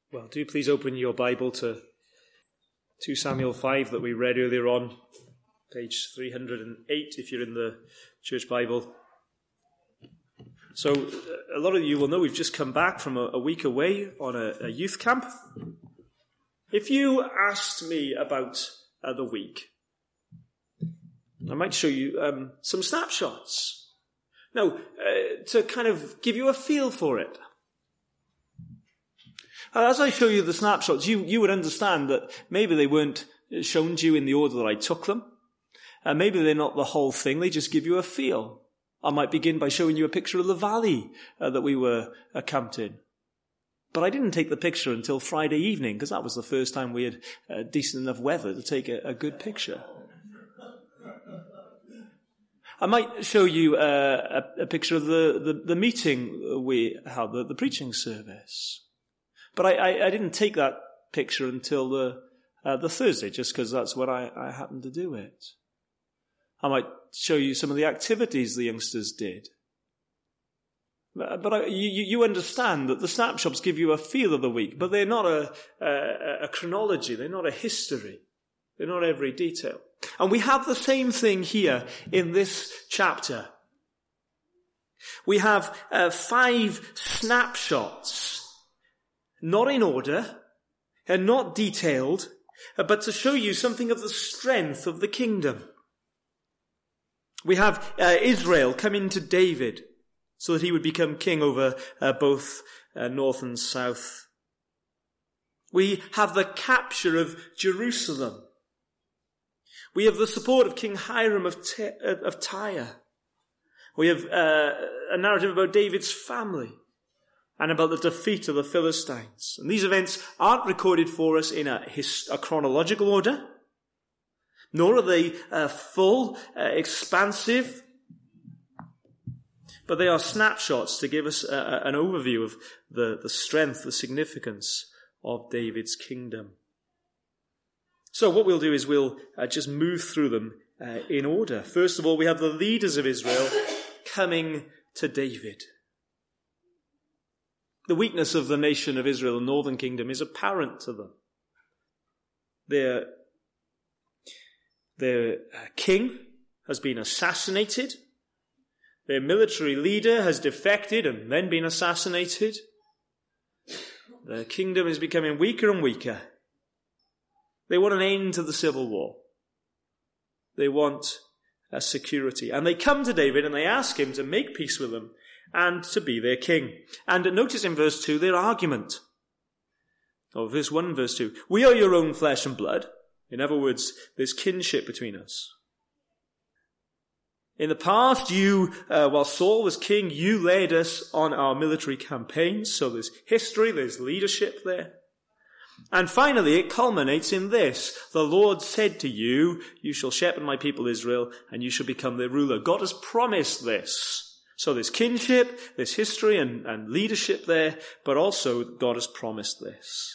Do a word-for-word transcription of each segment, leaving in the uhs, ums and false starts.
Well, do please open your Bible to Second Samuel five that we read earlier on, page three hundred eight if you're in the church Bible. So a lot of you will know we've just come back from a, a week away on a, a youth camp. If you asked me about uh, the week, I might show you um, some snapshots. Now, uh, to kind of give you a feel for it. As I show you the snapshots, you, you would understand that maybe they weren't shown to you in the order that I took them. Uh, maybe they're not the whole thing, they just give you a feel. I might begin by showing you a picture of the valley uh, that we were uh, camped in. But I didn't take the picture until Friday evening, because that was the first time we had uh, decent enough weather to take a, a good picture. I might show you uh, a, a picture of the, the, the meeting we held, the, the preaching service. But I, I, I didn't take that picture until the uh, the Thursday, just because that's when I, I happened to do it. I might show you some of the activities the youngsters did. But, but I, you, you understand that the snapshots give you a feel of the week, but they're not a, a, a chronology, they're not a history, they're not every detail. And we have the same thing here in this chapter. We have uh, five snapshots. Not in order, and not detailed, but to show you something of the strength of the kingdom. We have uh, Israel come into David so that he would become king over uh, both uh, north and south. We have the capture of Jerusalem. We have the support of King Hiram of, Ty- of Tyre. We have uh, a narrative about David's family and about the defeat of the Philistines. And these events aren't recorded for us in a, his, a chronological order, nor are they uh, full, uh, expansive, but they are snapshots to give us a, a, an overview of the, the strength, the significance of David's kingdom. So what we'll do is we'll uh, just move through them uh, in order. First of all, we have the leaders of Israel coming to David. The weakness of the nation of Israel, the northern kingdom, is apparent to them. Their, their king has been assassinated. Their military leader has defected and then been assassinated. Their kingdom is becoming weaker and weaker. They want an end to the civil war. They want a security. And they come to David and they ask him to make peace with them and to be their king. And notice in verse two their argument. Or verse one and verse two. We are your own flesh and blood. In other words, there's kinship between us. In the past, you, uh, while Saul was king, you led us on our military campaigns. So there's history, there's leadership there. And finally, it culminates in this. The Lord said to you, you shall shepherd my people Israel, and you shall become their ruler. God has promised this. So there's kinship, there's history and, and leadership there, but also God has promised this.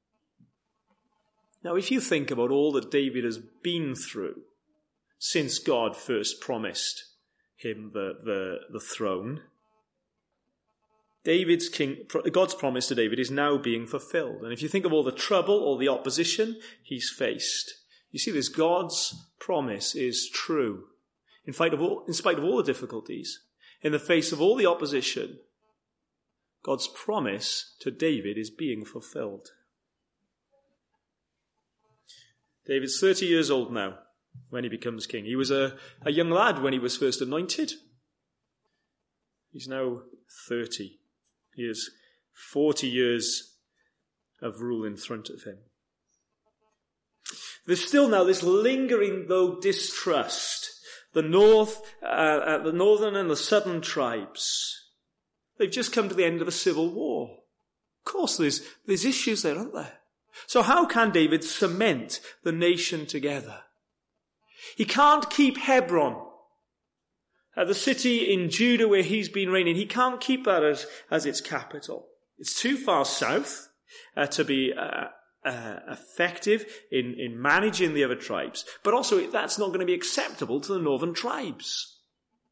Now, if you think about all that David has been through since God first promised him the, the, the throne, David's king, God's promise to David is now being fulfilled. And if you think of all the trouble, all the opposition he's faced, you see this, God's promise is true. In spite of all, in spite of all the difficulties, in the face of all the opposition, God's promise to David is being fulfilled. David's thirty years old now when he becomes king. He was a, a young lad when he was first anointed. He's now thirty. He has forty years of rule in front of him. There's still now this lingering, though, distrust. The north, uh, the northern and the southern tribes, they've just come to the end of a civil war. Of course, there's, there's issues there, aren't there? So how can David cement the nation together? He can't keep Hebron, uh, the city in Judah where he's been reigning. He can't keep that as, as its capital. It's too far south uh, to be uh, Uh, effective in, in managing the other tribes, but also that's not going to be acceptable to the northern tribes.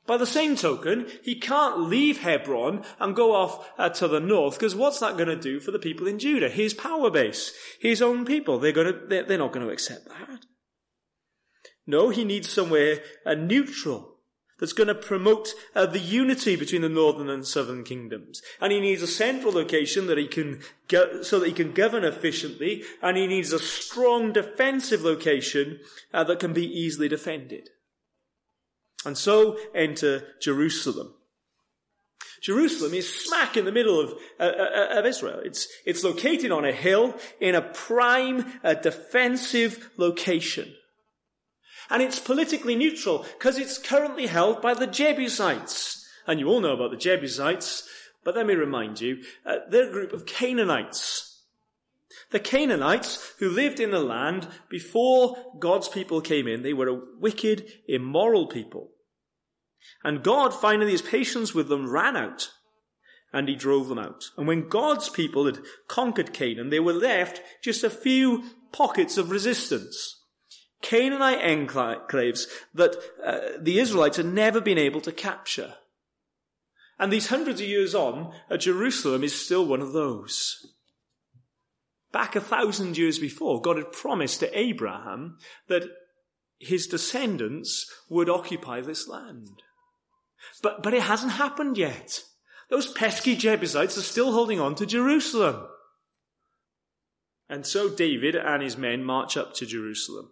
By the same token, he can't leave Hebron and go off uh, to the north, because what's that going to do for the people in Judah? His power base, his own people. They're going to, they're, they're not going to accept that. No, he needs somewhere uh, neutral that's going to promote uh, the unity between the northern and southern kingdoms. And he needs a central location that he can go, so that he can govern efficiently, and he needs a strong defensive location uh, that can be easily defended. And so enter Jerusalem. Jerusalem is smack in the middle of, uh, of Israel. It's, it's located on a hill in a prime uh, defensive location. And it's politically neutral because it's currently held by the Jebusites. And you all know about the Jebusites, but let me remind you, uh, they're a group of Canaanites. The Canaanites who lived in the land before God's people came in, they were a wicked, immoral people. And God, finally, his patience with them ran out, and he drove them out. And when God's people had conquered Canaan, they were left just a few pockets of resistance. Canaanite enclaves that uh, the Israelites had never been able to capture. And these hundreds of years on, uh, Jerusalem is still one of those. Back a thousand years before, God had promised to Abraham that his descendants would occupy this land. But, but it hasn't happened yet. Those pesky Jebusites are still holding on to Jerusalem. And so David and his men march up to Jerusalem.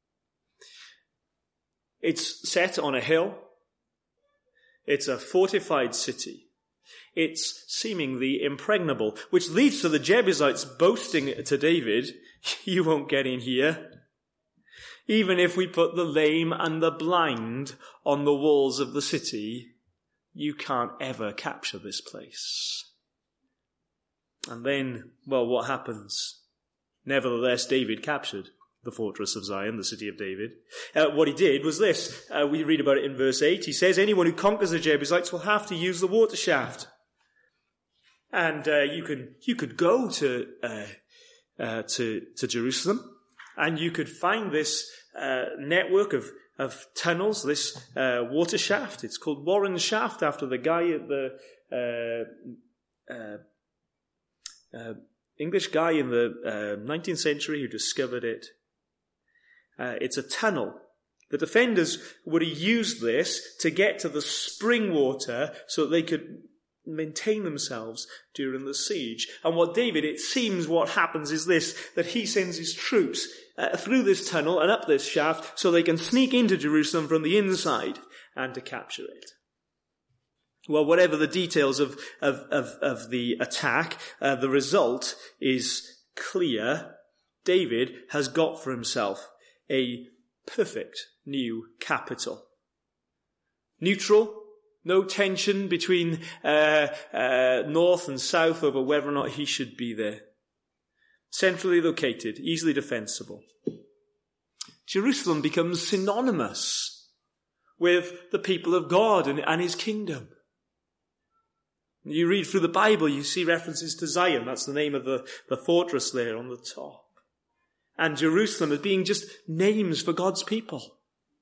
It's set on a hill. It's a fortified city. It's seemingly impregnable, which leads to the Jebusites boasting to David, "You won't get in here. Even if we put the lame and the blind on the walls of the city, you can't ever capture this place." And then, well, what happens? Nevertheless, David captured the fortress of Zion, the city of David. Uh, what he did was this. Uh, we read about it in verse eight. He says, anyone who conquers the Jebusites will have to use the water shaft. And uh, you can you could go to uh, uh, to to Jerusalem, and you could find this uh, network of of tunnels, this uh, water shaft. It's called Warren Shaft after the guy at the uh, uh, uh, English guy in the uh, nineteenth century who discovered it. Uh, it's a tunnel. The defenders would have used this to get to the spring water so that they could maintain themselves during the siege. And what David, it seems what happens is this, that he sends his troops uh, through this tunnel and up this shaft so they can sneak into Jerusalem from the inside and to capture it. Well, whatever the details of, of, of, of the attack, uh, the result is clear. David has got for himself a perfect new capital. Neutral, no tension between uh, uh, north and south over whether or not he should be there. Centrally located, easily defensible. Jerusalem becomes synonymous with the people of God and, and his kingdom. You read through the Bible, you see references to Zion. That's the name of the, the fortress there on the top. And Jerusalem as being just names for God's people.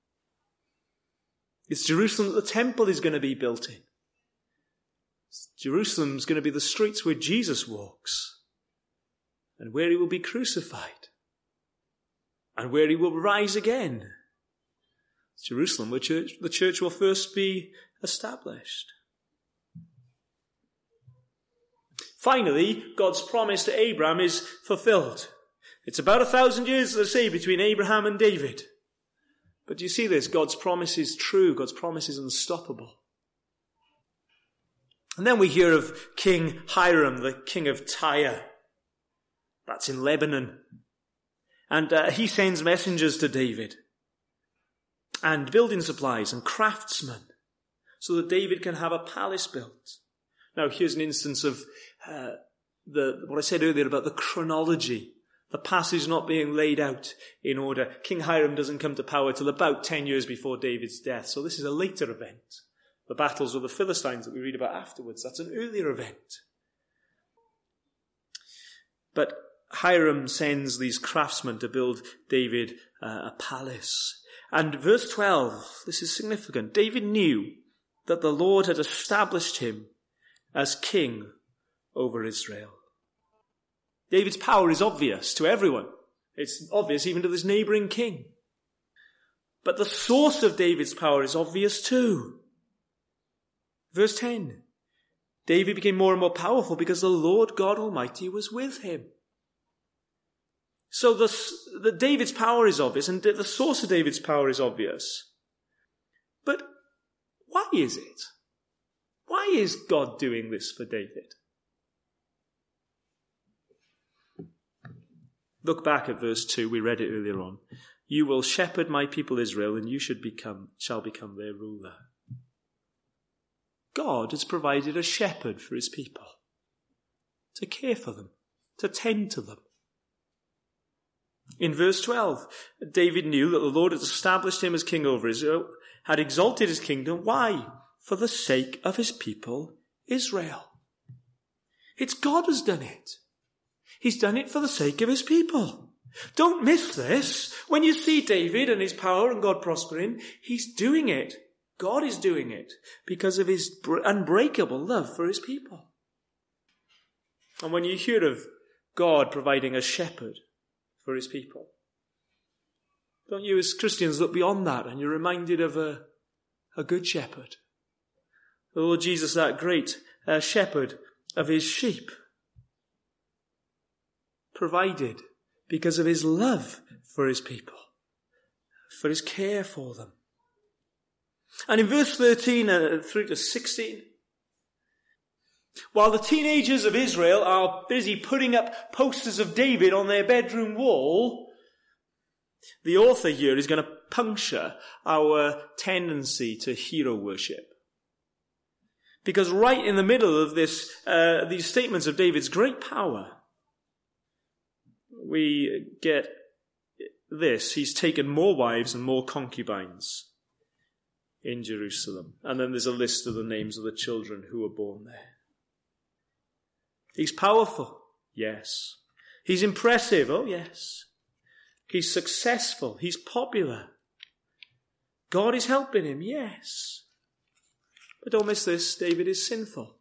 It's Jerusalem that the temple is going to be built in. Jerusalem's going to be the streets where Jesus walks and where he will be crucified and where he will rise again. It's Jerusalem where church, the church will first be established. Finally, God's promise to Abraham is fulfilled. It's about a thousand years, as I say, between Abraham and David. But do you see this? God's promise is true. God's promise is unstoppable. And then we hear of King Hiram, the king of Tyre. That's in Lebanon. And uh, he sends messengers to David. And building supplies and craftsmen. So that David can have a palace built. Now here's an instance of uh, the what I said earlier about the chronology. The passage not being laid out in order. King Hiram doesn't come to power till about ten years before David's death. So this is a later event. The battles with the Philistines that we read about afterwards, that's an earlier event. But Hiram sends these craftsmen to build David uh, a palace. And verse twelve, this is significant. David knew that the Lord had established him as king over Israel. David's power is obvious to everyone. It's obvious even to this neighboring king. But the source of David's power is obvious too. Verse ten. David became more and more powerful because the Lord God Almighty was with him. So the, the David's power is obvious, and the source of David's power is obvious. But why is it? Why is God doing this for David? Look back at verse two. We read it earlier on. You will shepherd my people Israel, and you should become, shall become their ruler. God has provided a shepherd for his people to care for them, to tend to them. In verse twelve, David knew that the Lord had established him as king over Israel, had exalted his kingdom. Why? For the sake of his people, Israel. It's God who's done it. He's done it for the sake of his people. Don't miss this. When you see David and his power and God prospering, he's doing it. God is doing it because of his unbreakable love for his people. And when you hear of God providing a shepherd for his people, don't you as Christians look beyond that and you're reminded of a, a good shepherd? The Lord Jesus, that great uh, shepherd of his sheep, provided because of his love for his people, for his care for them. And in verse thirteen uh, through to sixteen, while the teenagers of Israel are busy putting up posters of David on their bedroom wall, the author here is going to puncture our tendency to hero worship. Because right in the middle of this, uh, these statements of David's great power, we get this. He's taken more wives and more concubines in Jerusalem. And then there's a list of the names of the children who were born there. He's powerful. Yes. He's impressive. Oh, yes. He's successful. He's popular. God is helping him. Yes. But don't miss this. David is sinful.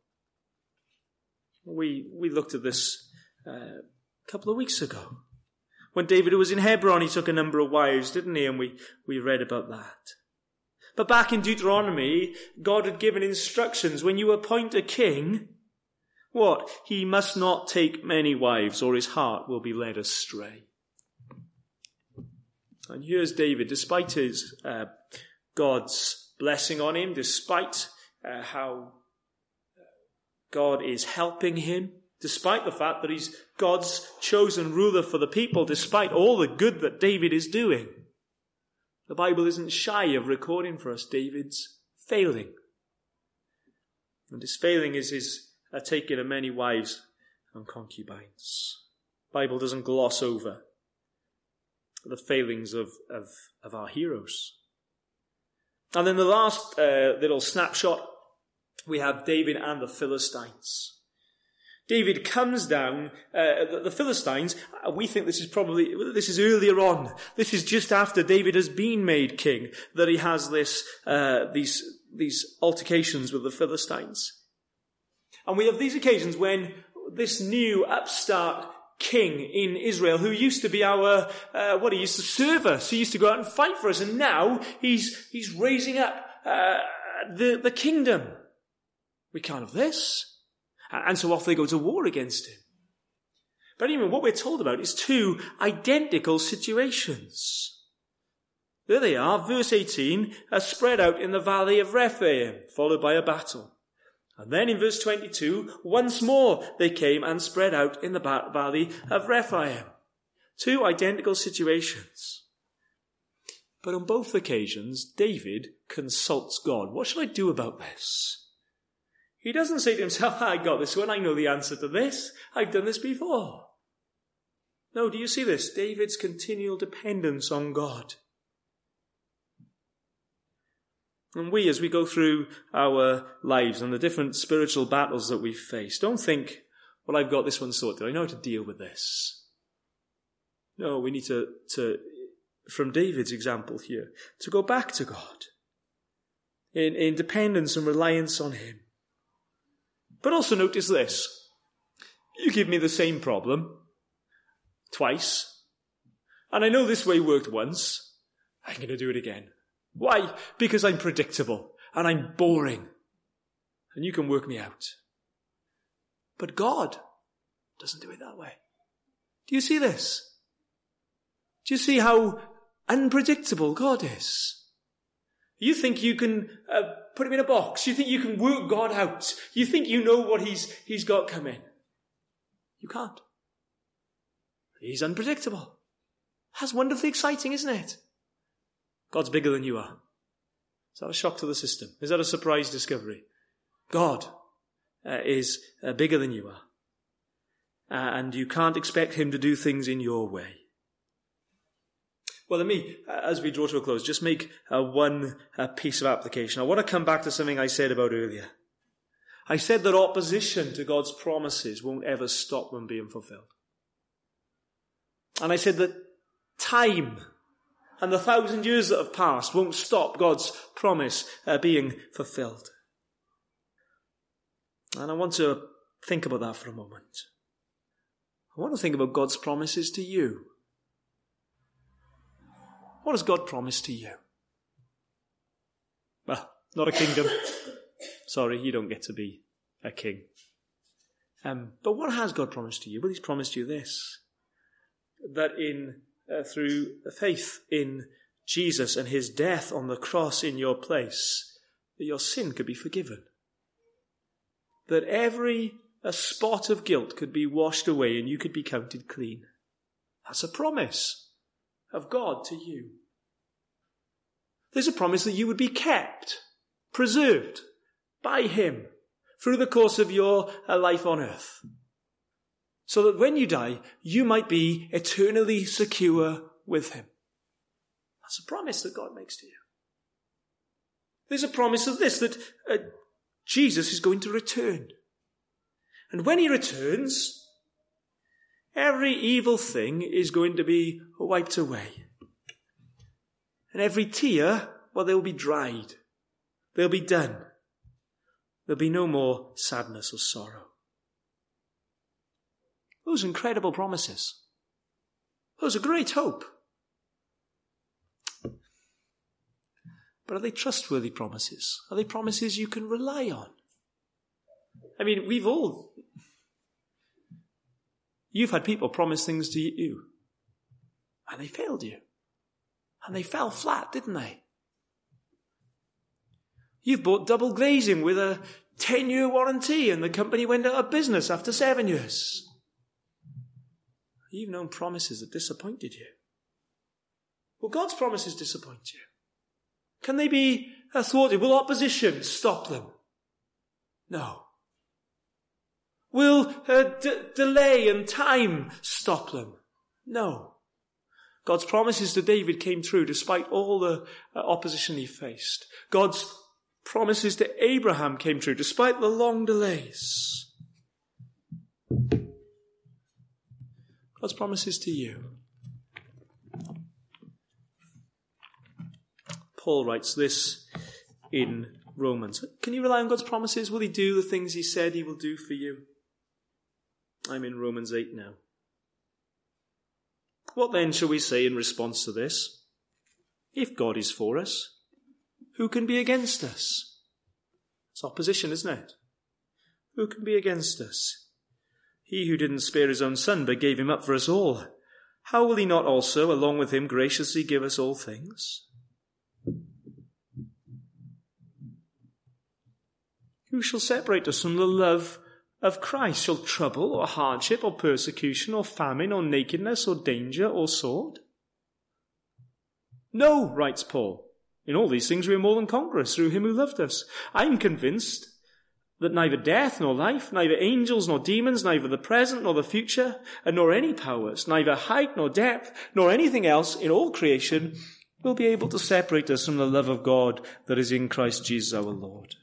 We, we looked at this uh, a couple of weeks ago. When David was in Hebron, he took a number of wives, didn't he? And we, we read about that. But back in Deuteronomy, God had given instructions. When you appoint a king, what? He must not take many wives, or his heart will be led astray. And here's David, despite his uh, God's blessing on him, despite uh, how God is helping him, despite the fact that he's God's chosen ruler for the people, despite all the good that David is doing, the Bible isn't shy of recording for us David's failing. And his failing is his uh, taking of many wives and concubines. The Bible doesn't gloss over the failings of, of, of our heroes. And then the last uh, little snapshot, we have David and the Philistines. David comes down, uh, the, the Philistines, uh, we think this is probably, this is earlier on. This is just after David has been made king, that he has this, uh, these, these altercations with the Philistines. And we have these occasions when this new upstart king in Israel, who used to be our, uh, what he used to serve us, he used to go out and fight for us, and now he's, he's raising up, uh, the, the kingdom. We can't have this. And so off they go to war against him. But anyway, what we're told about is two identical situations. There they are, verse eighteen, are spread out in the valley of Rephaim, followed by a battle. And then in verse twenty-two, once more they came and spread out in the valley of Rephaim. Two identical situations. But on both occasions, David consults God. What shall I do about this? He doesn't say to himself, I got this one, I know the answer to this, I've done this before. No, do you see this? David's continual dependence on God. And we, as we go through our lives and the different spiritual battles that we face, don't think, well, I've got this one sorted, I know how to deal with this. No, we need to, to from David's example here, to go back to God. in, in dependence and reliance on him. But also notice this. You give me the same problem twice, and I know this way worked once. I'm going to do it again. Why? Because I'm predictable, and I'm boring, and you can work me out. But God doesn't do it that way. Do you see this? Do you see how unpredictable God is? You think you can uh, put him in a box. You think you can work God out. You think you know what he's, he's got coming. You can't. He's unpredictable. That's wonderfully exciting, isn't it? God's bigger than you are. Is that a shock to the system? Is that a surprise discovery? God uh, is uh, bigger than you are. Uh, and you can't expect him to do things in your way. Well, let me, uh, as we draw to a close, just make uh, one uh, piece of application. I want to come back to something I said about earlier. I said that opposition to God's promises won't ever stop them being fulfilled. And I said that time and the thousand years that have passed won't stop God's promise uh, being fulfilled. And I want to think about that for a moment. I want to think about God's promises to you. What has God promised to you? Well, not a kingdom. Sorry, you don't get to be a king. Um, but what has God promised to you? Well, he's promised you this. That in uh, through faith in Jesus and his death on the cross in your place, that your sin could be forgiven. That every a spot of guilt could be washed away and you could be counted clean. That's a promise of God to you. There's a promise that you would be kept, preserved by him through the course of your life on earth. So that when you die, you might be eternally secure with him. That's a promise that God makes to you. There's a promise of this, that uh, Jesus is going to return. And when he returns, every evil thing is going to be wiped away. And every tear, well, they'll be dried. They'll be done. There'll be no more sadness or sorrow. Those are incredible promises. Those are great hope. But are they trustworthy promises? Are they promises you can rely on? I mean, we've all... You've had people promise things to you, and they failed you. And they fell flat, didn't they? You've bought double glazing with a ten-year warranty, and the company went out of business after seven years. You've known promises that disappointed you. Will God's promises disappoint you? Can they be thwarted? Will opposition stop them? No. Will uh, d- delay and time stop them? No. God's promises to David came true despite all the uh, opposition he faced. God's promises to Abraham came true despite the long delays. God's promises to you. Paul writes this in Romans. Can you rely on God's promises? Will he do the things he said he will do for you? I'm in Romans eight now. What then shall we say in response to this? If God is for us, who can be against us? It's opposition, isn't it? Who can be against us? He who didn't spare his own son, but gave him up for us all, how will he not also, along with him, graciously give us all things? Who shall separate us from the love of Christ? Shall trouble or hardship or persecution or famine or nakedness or danger or sword? No, writes Paul. In all these things we are more than conquerors through him who loved us. I'm convinced that neither death nor life, neither angels nor demons, neither the present nor the future, and nor any powers, neither height nor depth, nor anything else in all creation will be able to separate us from the love of God that is in Christ Jesus our Lord.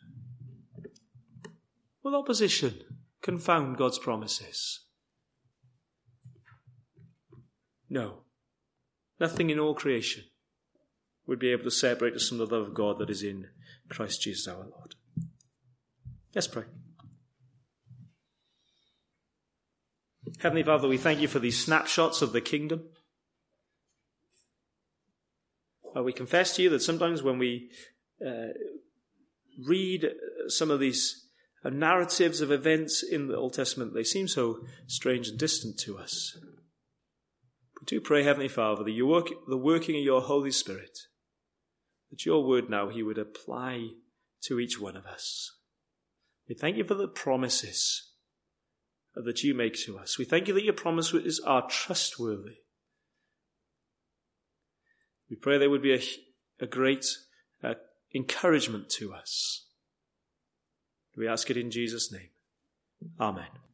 Will opposition confound God's promises? No. Nothing in all creation would be able to separate us from the love of God that is in Christ Jesus our Lord. Let's pray. Heavenly Father, we thank you for these snapshots of the kingdom. Uh, we confess to you that sometimes when we uh, read some of these uh, narratives of events in the Old Testament, they seem so strange and distant to us. We do pray, Heavenly Father, that you work, the working of your Holy Spirit, that your word now he would apply to each one of us. We thank you for the promises that you make to us. We thank you that your promises are trustworthy. We pray there would be a, a great uh, encouragement to us. We ask it in Jesus' name. Amen.